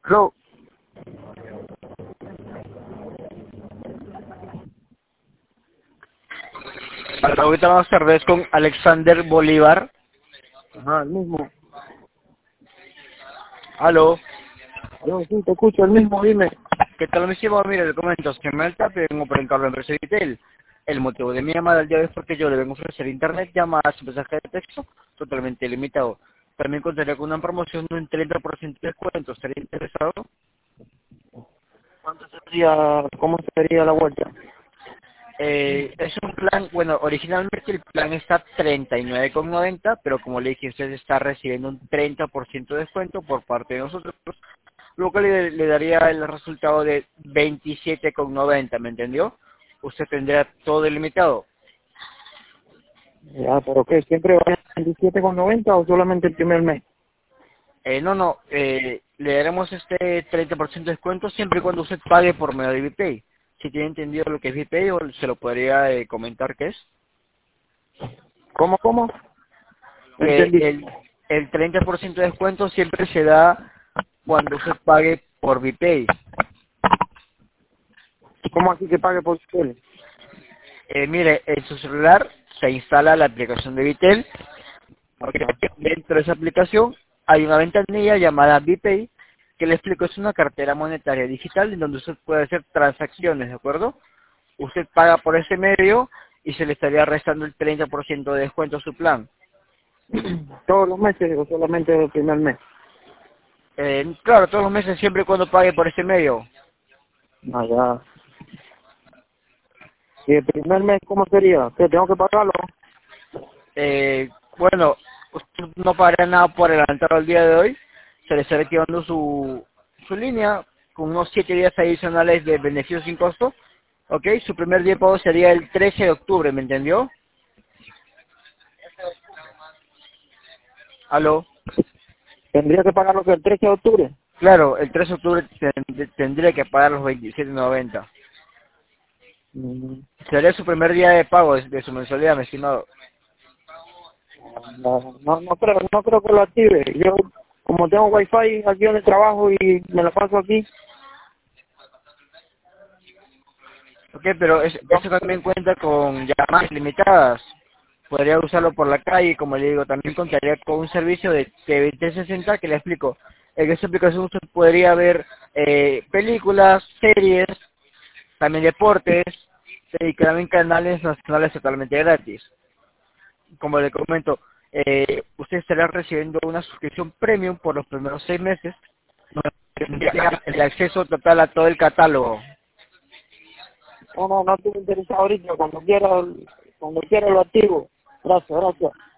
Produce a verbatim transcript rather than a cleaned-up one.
Hello. Hola, ahorita buenas tardes con Alexander Bolívar. Ajá, el mismo. Aló. Yo sí, te escucho, el mismo, dime. ¿Qué tal, mi estimado? Mire, le comento, que me alta, vengo por encargo de empresa Vitel. El motivo de mi llamada el día de hoy es porque yo le vengo a ofrecer internet, llamadas y mensaje de texto totalmente ilimitado. También contaría con una promoción de un treinta por ciento de descuento. ¿Estaría interesado? ¿Cuánto sería, cómo sería la vuelta? Eh, es un plan, bueno, originalmente el plan está a treinta y nueve con noventa, pero como le dije, usted está recibiendo un treinta por ciento de descuento por parte de nosotros, lo que le, le daría el resultado de veintisiete con noventa, ¿me entendió? Usted tendría todo ilimitado. Ya, pero ¿qué? ¿Siempre va a veintisiete con noventa o solamente el primer mes? Eh, no, no, eh, le daremos este treinta por ciento de descuento siempre y cuando usted pague por medio de VPay. Si tiene entendido lo que es VPay, o se lo podría eh, comentar qué es. ¿Cómo, cómo? No Que entendí. el, el treinta por ciento de descuento siempre se da cuando usted pague por VPay. ¿Cómo así que pague por tele? Eh, mire, en su celular se instala la aplicación de Vitel. Ok, Ajá. dentro de esa aplicación hay una ventanilla llamada VPay, que le explico, es una cartera monetaria digital en donde usted puede hacer transacciones, ¿de acuerdo? Usted paga por ese medio y se le estaría restando el treinta por ciento de descuento a su plan. ¿Todos los meses o solamente el primer mes? Eh, claro, todos los meses siempre y cuando pague por ese medio. Ah, ya. ¿Y el primer mes cómo sería? ¿Que tengo que pagarlo? Eh, bueno, usted no pagará nada por adelantado el día de hoy. Se le estará activando su, su línea con unos siete días adicionales de beneficios sin costo. Ok, su primer día de pago sería el trece de octubre, ¿me entendió? ¿Aló? ¿Tendría que pagarlo que el trece de octubre? Claro, el trece de octubre ten- tendría que pagar los veintisiete noventa. Mm, Sería su primer día de pago de, de su mensualidad, mi estimado. No, no, no creo, no creo que lo active. Yo, como tengo wifi aquí en el trabajo y me lo paso aquí, Ok, pero es- eso también cuenta con llamadas limitadas. Podría usarlo por la calle, como le digo, también contaría con un servicio de T V trescientos sesenta que le explico. En esta aplicación usted podría ver eh, películas, series, también deportes, y también canales nacionales totalmente gratis. Como le comento, eh, usted estará recibiendo una suscripción premium por los primeros seis meses, donde tendría el acceso total a todo el catálogo. no, no, no estoy interesado ahorita. Cuando quiera, cuando quiera lo activo. Gracias, gracias.